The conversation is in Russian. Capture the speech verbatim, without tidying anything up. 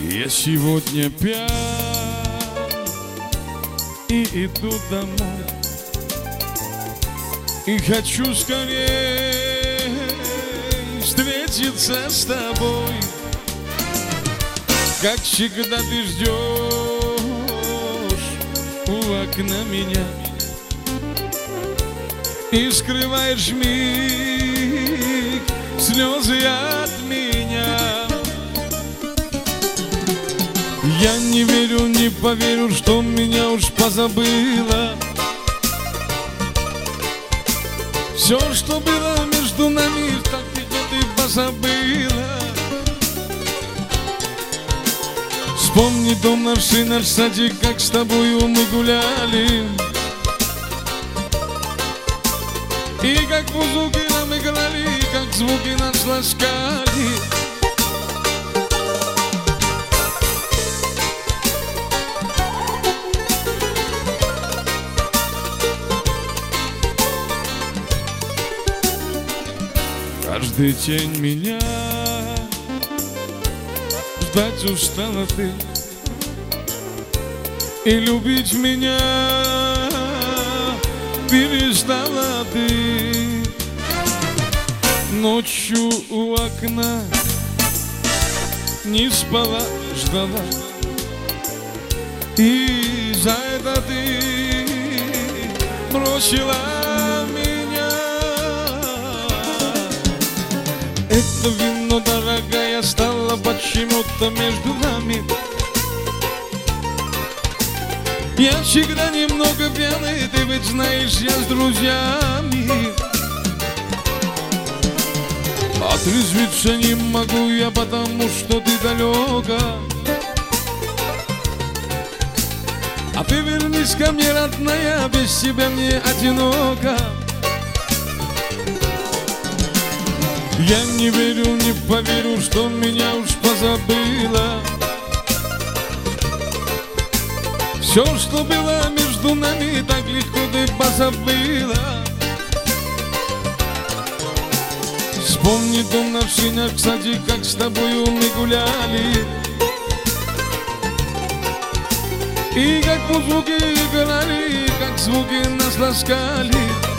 Я сегодня пьян и иду домой, и хочу скорее встретиться с тобой. Как всегда ты ждешь у окна меня и скрываешь миг слезы от меня. Я не верю, не поверю, что меня уж позабыла. Все, что было между нами, так легко ты позабыла. Вспомни дом наш и наш садик, как с тобою мы гуляли, и как музыки нам играли, как звуки нас ласкали. Каждый день меня ждать устала ты, и любить меня перестала ты. Ночью у окна не спала, ждала, и за это ты бросила меня. Это вино, дорогая, стало почему-то между нами. Я всегда немного пьяный, ты ведь знаешь, я с друзьями. Отрезвиться не могу я, потому что ты далека. А ты вернись ко мне, родная, без тебя мне одиноко. Я не верю, не поверю, что меня уж позабыла. Все, что было между нами, так легко ты позабыла. Вспомни дом наш и наш садик, как с тобою мы гуляли, и как музыки играли, как звуки нас ласкали.